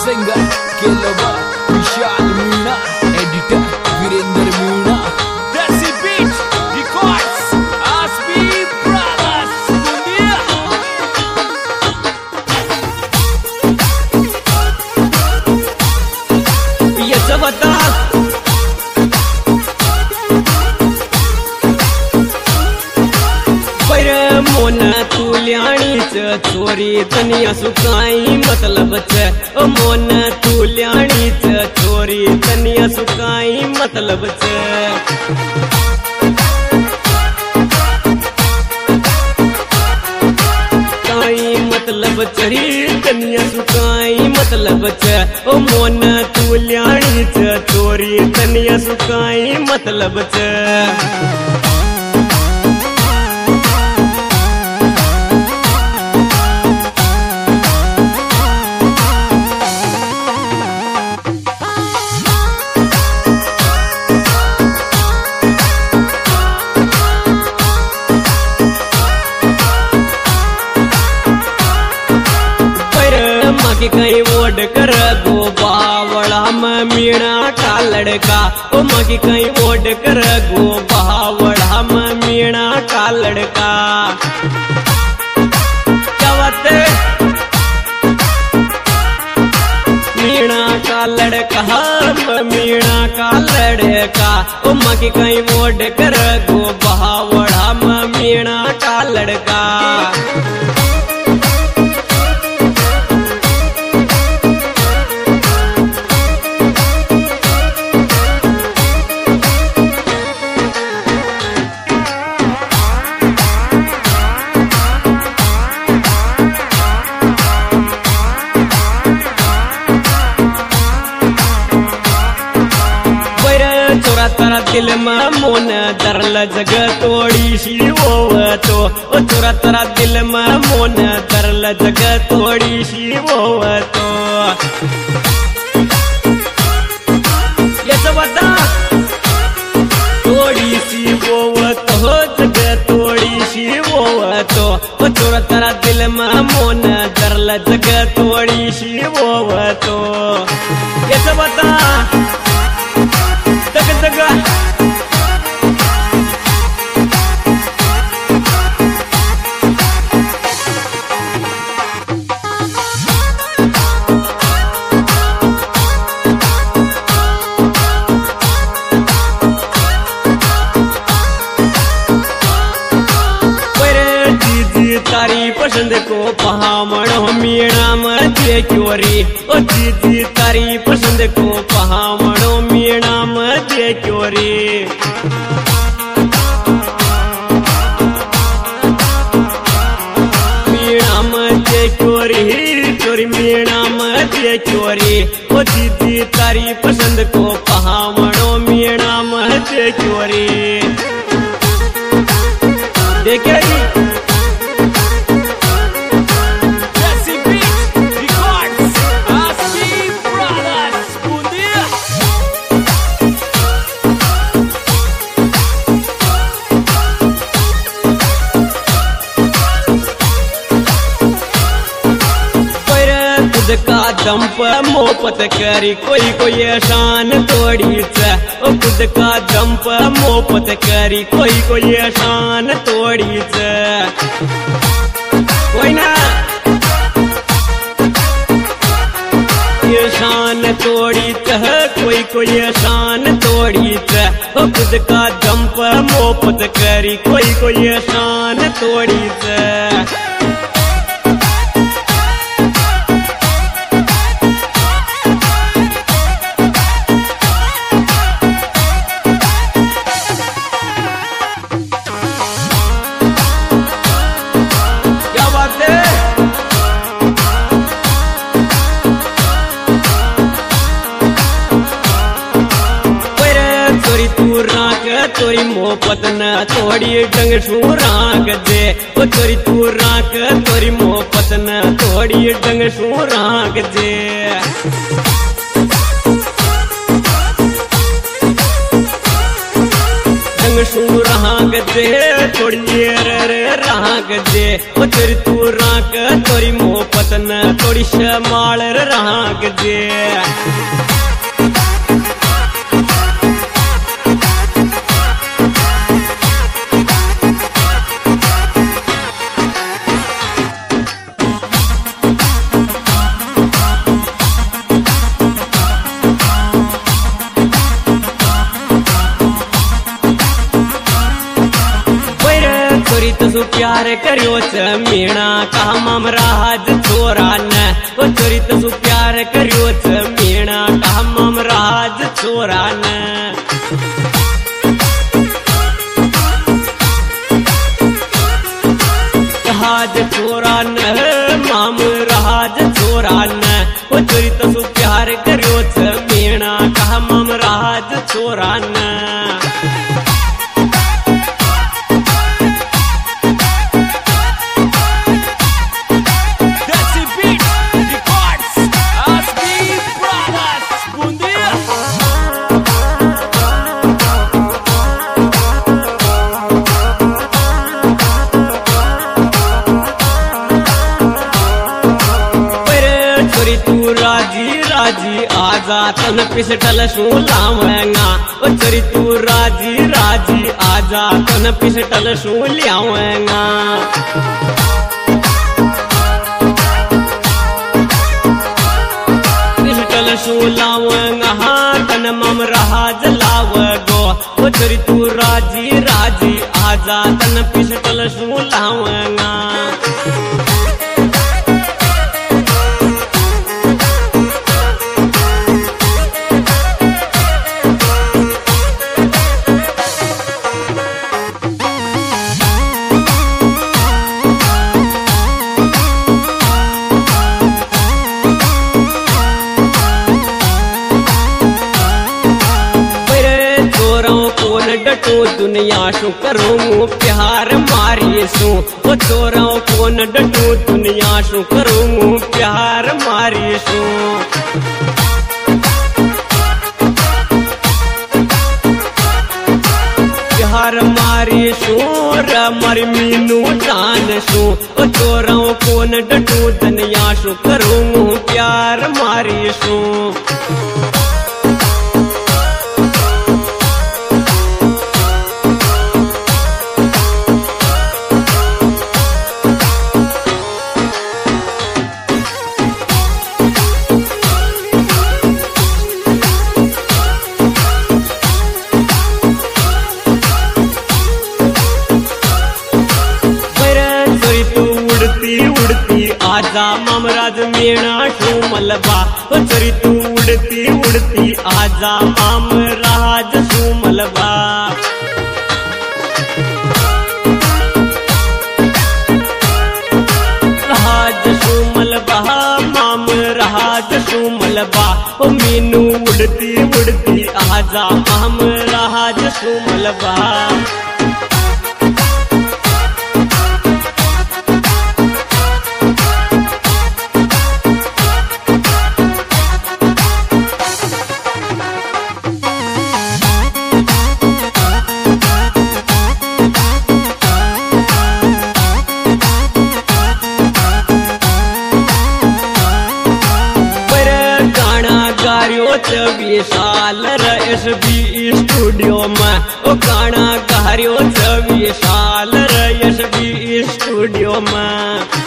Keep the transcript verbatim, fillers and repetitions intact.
Singer Kelwa Vishal Meena, editor Virendra Meena, देसी beat records आसपी brothers दुनिया। याचं बता मोन तुल्याणीच चोरी तनिया सुकाई मतलबच, मोन तुल्याणीच चोरी तनिया सुकाई मतलबच। काई मतलब चढ़ी तनिया सुकाई मतलबच, ओ मोन तुल्याणीच चोरी तनिया सुकाई मतलबच। मागे कहीं वोड कर गो बावड़ा में मीणा का लड़का, ओ मागे कहीं वोड कर गो बावड़ा में मीणा का लड़का। क्या बात है मीणा का लड़का, मीणा का लड़का, ओ मागे कहीं वोड कर गो बावड़ा में मीणा का लड़का। चोरा दिल में मोन दरल जग तोड़ी सी वो तो, चोरा तरा दिल में मोन दरल जग तोड़ी सी वो तो। ये सब बता तोड़ी सी वो तो, जग तोड़ी सी वो तो, चोरा तरा दिल में मोन दरल जग तोड़ी सी वो तो। ये सब बता तक तक तारी पसंद को पहामणो मीणा में दे क्योरी, ओ दीदी तारी पसंद को पहामणो मीणा में दे क्योरी। मीणा में दे क्योरी, चोरी मीणा में दे क्योरी, ओ दीदी तारी पसंद को पहामणो मीणा में दे क्योरी। देखे का दंप मोपत करी कोई कोई शान तोड़ी च, ओ खुद का दंप मोपत करी कोई कोई शान तोड़ी च। कोई ना ये शान तोड़ी च, कोई कोई शान तोड़ी च, ओ खुद का दंप मोपत करी कोई कोई शान तोड़ी च। तोरी मोहब्बत न तोड़ी डंग सूराग दे, ओ तोरी तू राख तोरी मोहब्बत न तोड़ी डंग सूराग दे। डंग संग सू रहाग दे थोड़ी रे रहाग दे ओ तेरी तू राक तोरी मोहब्बत न थोड़ी शमाल रहाग दे तसु प्यार करियो च मीणा कहा मामरा हाज छोरा न ओ चोरी तसु प्यार करियो च मीणा कहा मामरा हाज छोरा न हाज छोरा न माम राज छोरा न ओ चोरी तसु प्यार करियो च मीणा कहा मामरा हाज छोरा न राजी आजा तन पिसटल शू लावेंगा ओ चोरी तू राजी राजी आजा तन पिसटल शू लियावेंगा पिसटल शू लावेंगा हाँ तन मम रहा जलावगो ओ चोरी तू राजी राजी आजा तन पिसटल शू लावेंगा डटो दुनिया शू करूँ प्यार मारी सू ओ चोरा कौन डटो दुनिया शू करूँ प्यार मारी सू प्यार मारी सू मर मीनू जान सू ओ चोरा कौन डटो दुनिया शू करूँ प्यार मारी सू उड़ती आजा मामराज मीणा शू मलबा ओ चोरी तू उड़ती उड़ती आजा मामराज शू मलबा राज शू मलबा माम राज शू मलबा ओ मीनू उड़ती उड़ती आजा माम राज शू मलबा विशाल एस बी स्टूडियो में ओ गाना गारियो विशाल एस बी स्टूडियो में